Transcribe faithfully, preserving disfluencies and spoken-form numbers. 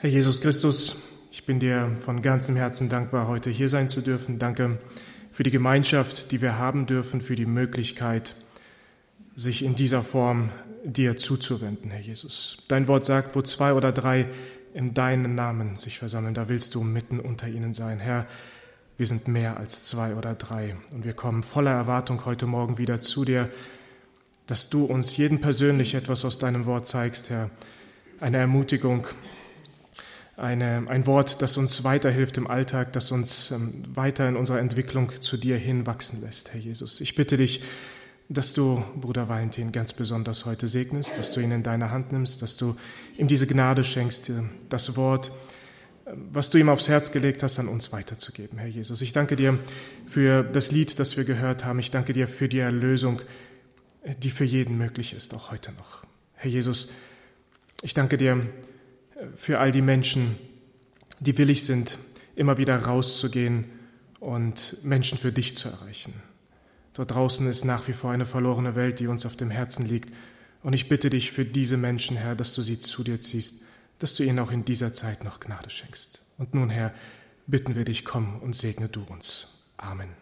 Herr Jesus Christus, ich bin dir von ganzem Herzen dankbar, heute hier sein zu dürfen. Danke für die Gemeinschaft, die wir haben dürfen, für die Möglichkeit, sich in dieser Form dir zuzuwenden, Herr Jesus. Dein Wort sagt, wo zwei oder drei in deinen Namen sich versammeln, da willst du mitten unter ihnen sein. Herr, wir sind mehr als zwei oder drei und wir kommen voller Erwartung heute Morgen wieder zu dir, dass du uns jeden persönlich etwas aus deinem Wort zeigst, Herr. Eine Ermutigung, eine, ein Wort, das uns weiterhilft im Alltag, das uns ähm, weiter in unserer Entwicklung zu dir hin wachsen lässt, Herr Jesus. Ich bitte dich, dass du Bruder Valentin ganz besonders heute segnest, dass du ihn in deine Hand nimmst, dass du ihm diese Gnade schenkst, das Wort, was du ihm aufs Herz gelegt hast, an uns weiterzugeben, Herr Jesus. Ich danke dir für das Lied, das wir gehört haben. Ich danke dir für die Erlösung, die für jeden möglich ist, auch heute noch. Herr Jesus, ich danke dir für all die Menschen, die willig sind, immer wieder rauszugehen und Menschen für dich zu erreichen. Dort draußen ist nach wie vor eine verlorene Welt, die uns auf dem Herzen liegt. Und ich bitte dich für diese Menschen, Herr, dass du sie zu dir ziehst, dass du ihnen auch in dieser Zeit noch Gnade schenkst. Und nun, Herr, bitten wir dich, komm und segne du uns. Amen.